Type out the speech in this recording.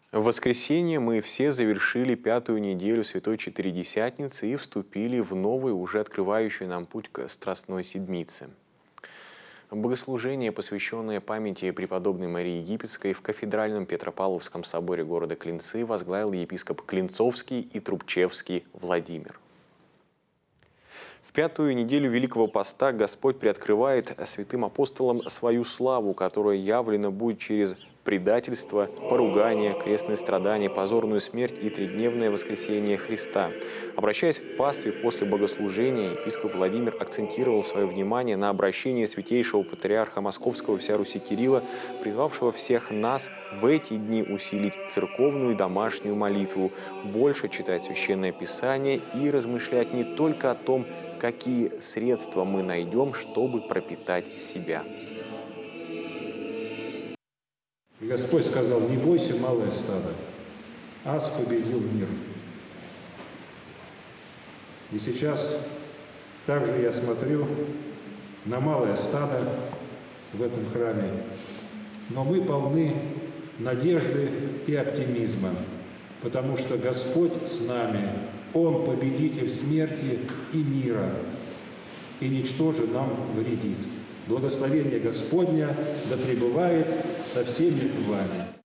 В воскресенье мы все завершили 5-ю неделю Святой Четыредесятницы и вступили в новую, уже открывающую нам путь к Страстной Седмице. Богослужение, посвященное памяти преподобной Марии Египетской, в кафедральном Петропавловском соборе города Клинцы возглавил епископ Клинцовский и Трубчевский Владимир. В 5-ю неделю Великого Поста Господь приоткрывает святым апостолам свою славу, которая явлена будет через предательство, поругание, крестные страдания, позорную смерть и тридневное воскресение Христа. Обращаясь к пастве после богослужения, епископ Владимир акцентировал свое внимание на обращение святейшего патриарха Московского всея Руси Кирилла, призвавшего всех нас в эти дни усилить церковную и домашнюю молитву, больше читать Священное Писание и размышлять не только о том, какие средства мы найдем, чтобы пропитать себя. И Господь сказал: не бойся, малое стадо, ас победил мир. И сейчас также я смотрю на малое стадо в этом храме, но мы полны надежды и оптимизма, потому что Господь с нами, Он победитель смерти и мира, и ничто же нам вредит. Благословение Господня да пребывает со всеми вами.